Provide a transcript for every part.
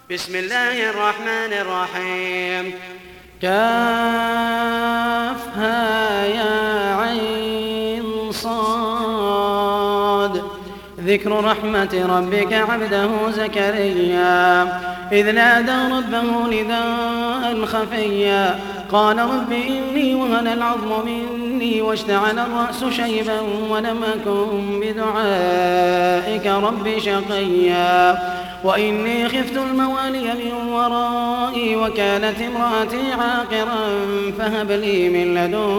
بسم الله الرحمن الرحيم. كافها يا عين صاد. ذكر رحمة ربك عبده زكريا إذ نادى ربه نداء خفيا قال رب إني وهن العظم مني واشتعل الرأس شيبا ولم أكن بدعائك رب شقيا وإني خفت الموالي من ورائي وكانت امرأتي عاقرا فهب لي من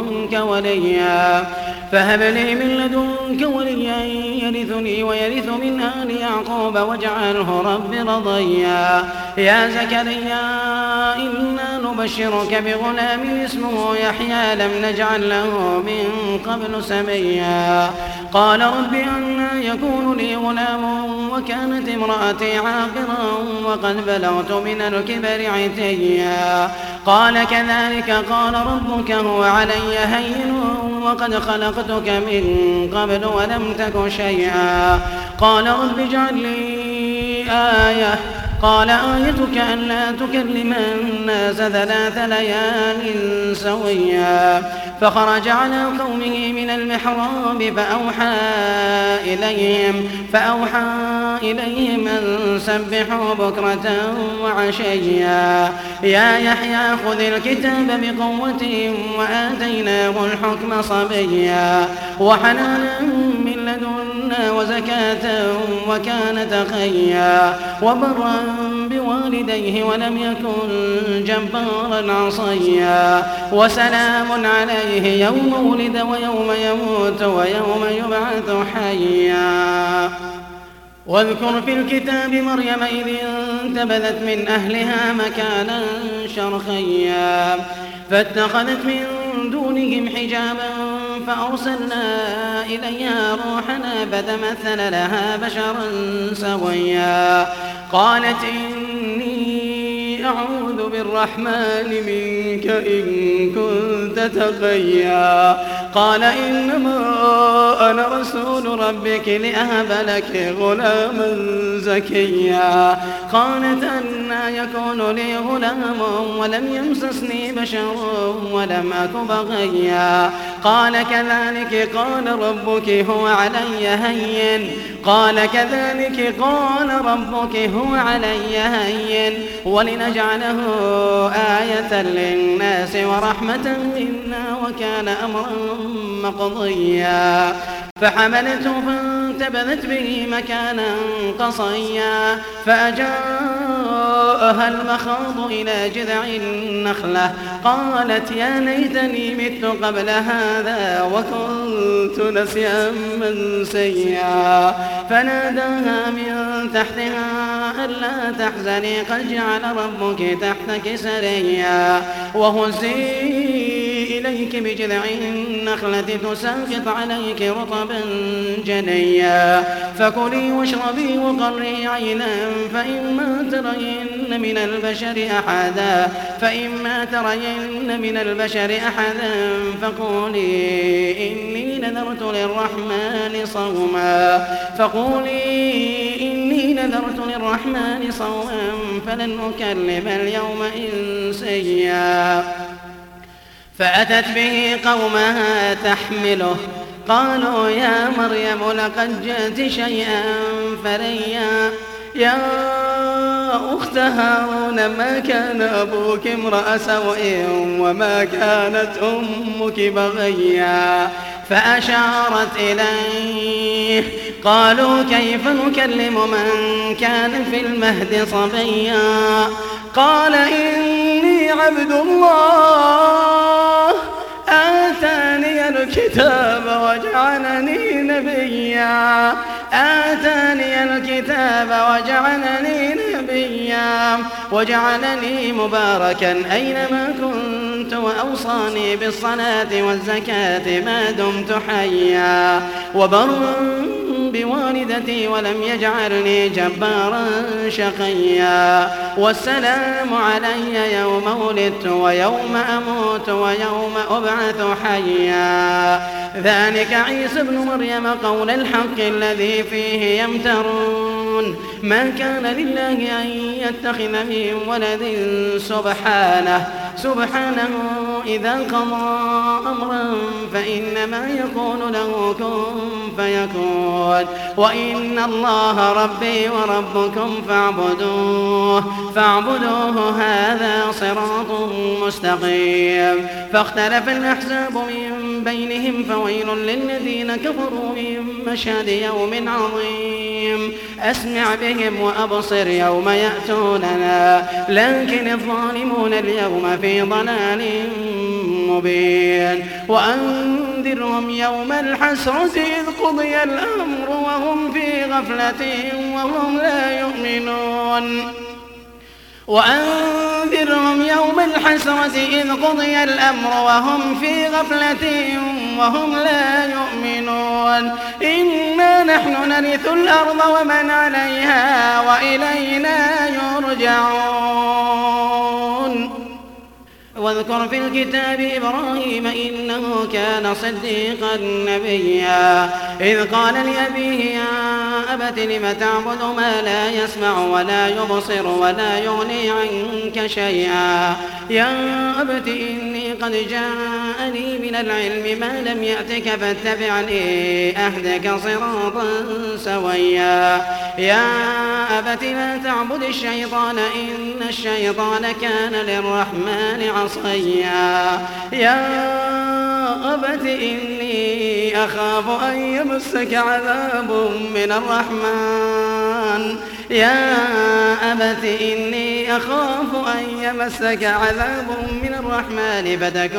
لدنك وليا يرثني ويرث من آل يعقوب واجعله رب رضيا يا زكريا إنا نبشرك بغلام اسمه يحيى لم نجعل له من قبل سميا قال رب أنى يكون لي غلام وكانت امرأتي عاقرا وقد بلغت من الكبر عتيا قال كذلك قال ربك هو علي هين وقد خلقتك من قبل ولم تك شيئا قال رب اجعل لي آية قال آيتك ألا تكلم الناس 3 ليال سويا فخرج على قومه من المحراب فأوحى إليهم أن سبحوا بكرة وعشيا يا يحيى خذ الكتاب بقوة وآتيناه الحكم صبيا وحنانا من لدنا وزكاة وكان تقيا وبرا بوالديه ولم يكن جبارا عصيا وسلام عليه يوم ولد ويوم يموت ويوم يبعث حيا واذكر في الكتاب مريم إذ انتبذت من أهلها مكانا شرقيا فاتخذت من دونهم حجابا فأرسلنا إليها روحنا فتمثل لها بشرا سويا قالت إني أعوذ بالرحمن منك إن كنت تقيا قال إنما أنا رسول ربك لأهب لك غلاما زكيا قالت أنى يكون لي غلام ولم يمسسني بشر ولم أك بغيا قال كذلك قال ربك هو علي هين ولنجعله آية للناس ورحمة منا وكان أمرا مقضيا فحملته فانتبذت به مكانا قصيا فأجاءها المخاض إلى جذع النخلة قالت يا ليتني مت قبل هذا وكنت نسيا منسيا فناداها من تحتها ألا تحزني قد جعل ربك تحتك سريا وهزي إليك بجذع النخلة تساقط عليك رطبا جنيا فكلي واشربي وقري عينا فإما ترين من البشر أحدا فقولي إني نذرت للرحمن صوما فلن أكلم اليوم إنسيا فأتت به قومها تحمله قالوا يا مريم لقد جئت شيئا فريا يا أخت هارون ما كان أبوك امرأ سوء وما كانت أمك بغيا فأشارت إليه قالوا كيف نكلم من كان في المهد صبيا قال إني عبد الله آتاني الكتاب وجعلني نبيا وجعلني مباركا أينما كنت وأوصاني بالصلاة والزكاة ما دمت حيا وبرا بوالدتي ولم يجعلني جبارا شقيا والسلام علي يوم ولدت ويوم أموت ويوم أبعث حيا ذلك عيسى ابن مريم قول الحق الذي فيه يمترون ما كان لله أن يتخذ من ولد سبحانه إذا قضى أمرا فإنما يقول له كن فيكون وإن الله ربي وربكم فاعبدوه هذا صراط مستقيم فاختلف الأحزاب من بينهم فويل للذين كفروا من مشهد يوم عظيم أسمع بهم وأبصر يوم يأتوننا لكن الظالمون اليوم في ضلال مبين وأنذرهم يوم الحسرة إذ قضي الأمر وهم في غفلة وهم لا يؤمنون وأنذرهم يوم الحسرة إذ قضي الأمر وهم في غفلة وهم لا يؤمنون إنا نحن نرث الأرض ومن عليها وإلينا يرجعون واذكر في الكتاب إبراهيم إنه كان صديقا نبيا إذ قال لأبيه يا أبت لم تعبد ما لا يسمع ولا يبصر ولا يغني عنك شيئا يا أبت إني قد جاءني من العلم ما لم يأتك فاتبعني أهدك صراطا سويا يا أبت لا تعبد الشيطان إن الشيطان كان للرحمن عصيا يا أبت إني أخاف أن يمسك عذاب من الرحمن يا أبت إني أخاف أن يمسك عذاب من الرحمن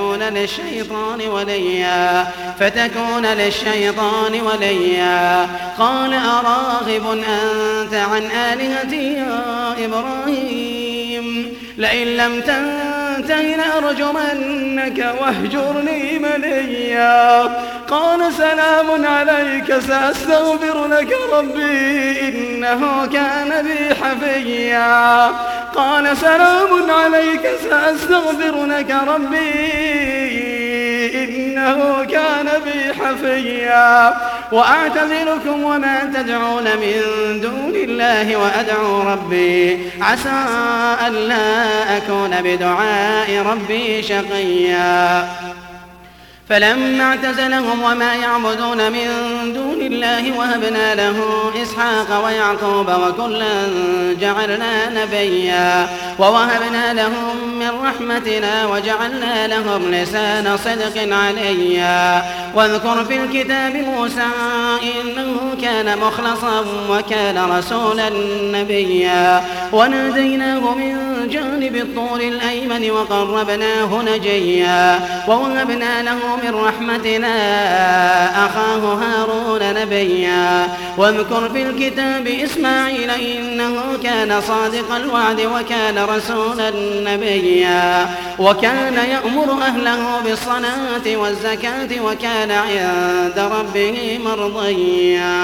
فتكون للشيطان وليا قال أراغب أنت عن آلهتي يا إبراهيم لئن لم تنته لأرجمنك واهجرني مليا قال سلام عليك سأستغفر لك ربي إنه كان بي حفيا قال سلام عليك سأستغفر لك ربي إنه كان بي حفيا وأعتذركم وما تدعون من دون الله وأدعو ربي عسى ألا أكون بدعاء ربي شقيا فلما اعتزلهم وما يعبدون من دون الله وهبنا له إسحاق ويعقوب وكلا جعلنا نبيا ووهبنا لهم من رحمتنا وجعلنا لهم لسان صدق عليا واذكر في الكتاب موسى إنه كان مخلصا وكان رسولا نبيا وناديناه من جانب الطور الأيمن وقربناه نجيا ووهبنا له من رحمتنا أخاه هارون نبيا واذكر في الكتاب إسماعيل إنه كان صادق الوعد وكان رسولا نبيا وكان يأمر أهله بالصلاة والزكاة وكان عند ربه مرضيا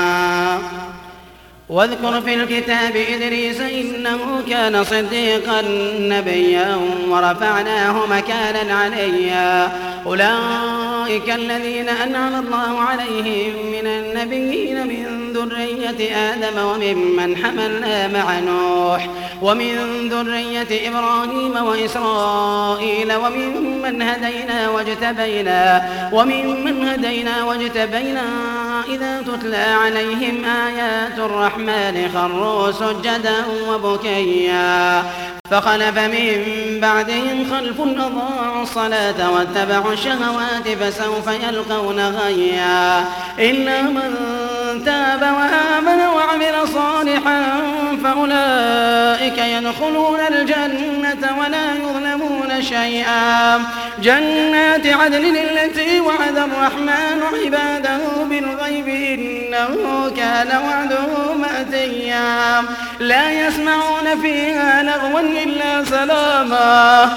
واذكر في الكتاب إدريس إنه كان صديقا نبيا ورفعناه مكانا عليا أولئك الذين أنعم الله عليهم من النبيين من ذرية آدم وممن حملنا مع نوح ومن ذرية إبراهيم وإسرائيل وممن هدينا واجتبينا إذا تتلى عليهم آيات الرحمن خروا سجدا وبكيا فخلف من بعدهم خلف أضاعوا الصلاة واتبعوا الشهوات فسوف يلقون غيا إلا من تاب وآمن وعمل صالحا فأولئك أولئك يدخلون الجنة ولا يظلمون شيئا. جنات عدن التي وعد الرحمن عباده بالغيب إنه كان وعده مأتيا. لا يسمعون فيها لغوا إلا سلاما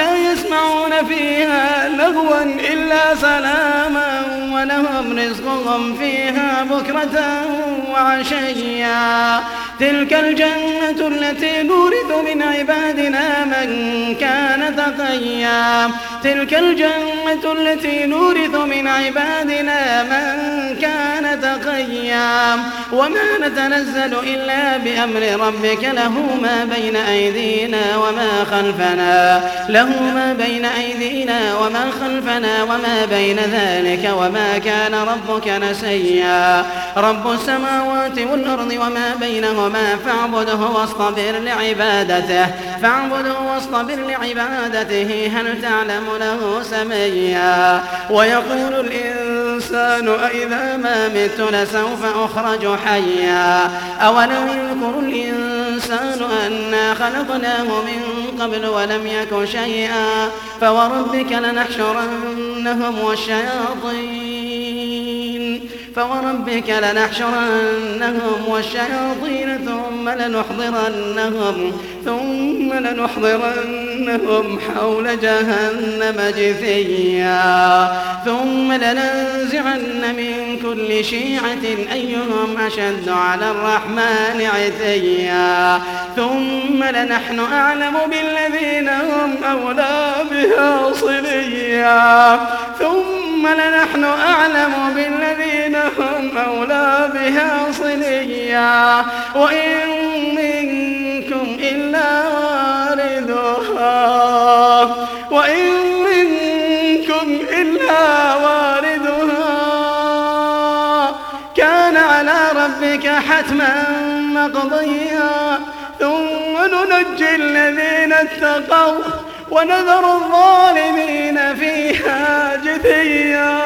ولهم رزقهم فيها بكرة وعشيا. تلك الجنة التي نورث من عبادنا من كان تقيا. وما نتنزل إلا بأمر ربك له ما بين أيدينا وما خلفنا وما بين ذلك وما كان ربك نسيا. رب السماوات والأرض وما بينهما فاعبده واصطبر لعبادته هل تعلم له سميا. ويقول الإنسان أإذا ما مت لسوف أخرج حيا. أولم يذكر الإنسان أنا خلقناه من قبل ولم يك شيئا. فوربك لنحشرنهم والشياطين ثم لنحضرنهم حول جهنم جثيا. ثم لننزعن من كل شيعة أيهم أشد على الرحمن عتيا. ثم لنحن أعلم بالذين هم أولى بها صليا. وإن منكم إلا واردها كان على ربك حتما مقضيا. ثم ننجي الذين اتقوا ونذر الظالمين فيها جثيا.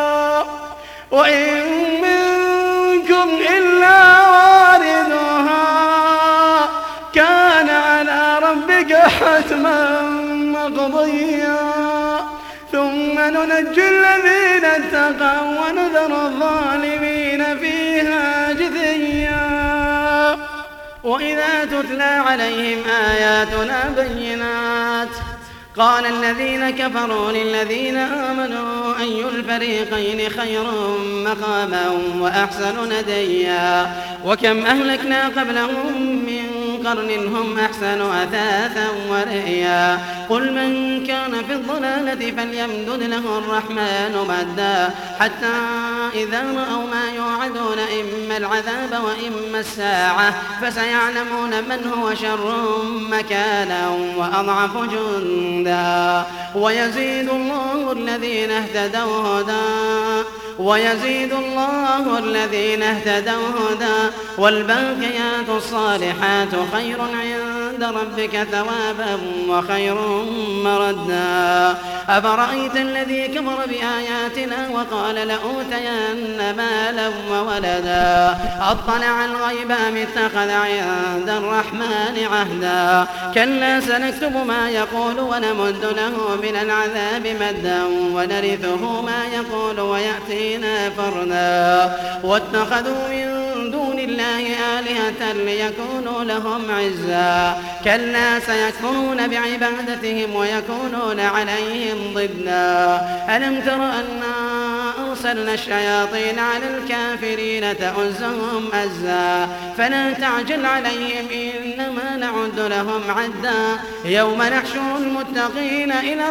وإن منكم إلا واردها كان على ربك حتما مقضيا. ثم ننجي الذين اتقوا ونذر الظالمين فيها جثيا. وإذا تتلى عليهم آياتنا بينات قال الذين كفروا للذين آمنوا أي الفريقين خير مقاما وأحسن نديا. وكم أهلكنا قبلهم من قرن هم أحسن أثاثا ورئيا. قل من كان في الضلالة فليمدد له الرحمن مدا حتى إذا رأوا ما يوعدون إما العذاب وإما الساعة فسيعلمون من هو شر مكانا وأضعف جندا. ويزيد الله الذين اهتدوا هدى والباقيات الصالحات خير عند ربك ثوابا وخير مردا. أفرأيت الذي كفر بآياتنا وقال لأوتين مالا وولدا أطلع الغيب أم اتخذ عند الرحمن عهدا. كلا سنكتب ما يقول ونمد له من العذاب مدا ونرثه ما يقول ويأتينا فردا. واتخذوا من دون الله آلهة ليكونوا لهم عزا. كلا سيكفرون بعبادتهم ويكونون عليهم ضدا. ألم تر أنا أرسلنا الشياطين على الكافرين تؤزهم أزا. فلا تعجل عليهم إنما نعد لهم عدا. يوم نحشر المتقين إلى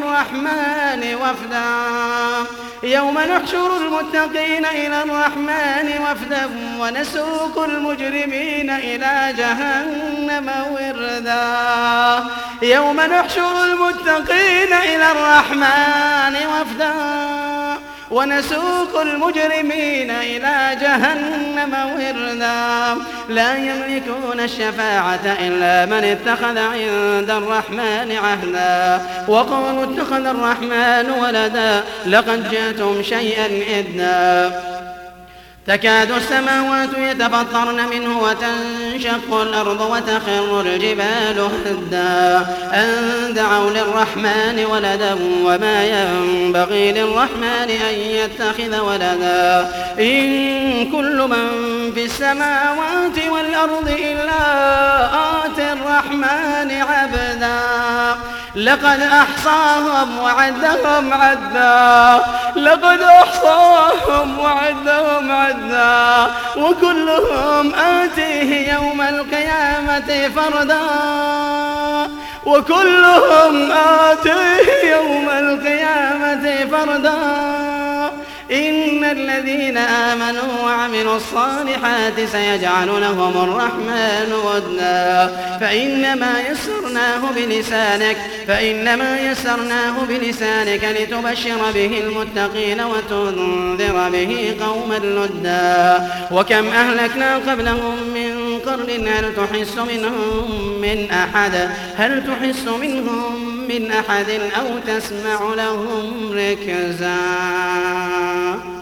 الرحمن وفدا ونسوق المجرمين إلى جهنم وردا. يوم نحشر المتقين إلى الرحمن وفدا ونسوق المجرمين إلى جهنم وردا. لا يملكون الشفاعة إلا من اتخذ عند الرحمن عهدا. وقالوا اتخذ الرحمن ولدا لقد جئتم شيئا إدا. تكاد السماوات يتفطرن منه وتنشق الأرض وتخر الجبال هدا أن دعوا للرحمن ولدا وما ينبغي للرحمن أن يتخذ ولدا إن كل من في السماوات والأرض إلا آتي الرحمن عبدا لقد أحصاهم وعدهم عدا لقد أحصاهم وعدهم عدا وكلهم آتيه يوم القيامة فردا وكلهم آتيه يوم القيامة فردا إن الذين آمنوا وعملوا الصالحات سيجعل لهم الرحمن ودا فإنما يسرناه بلسانك لتبشر به المتقين وتنذر به قوما لدا وكم أهلكنا قبلهم من قرن هل تحس منهم من أحد أو تسمع لهم ركزا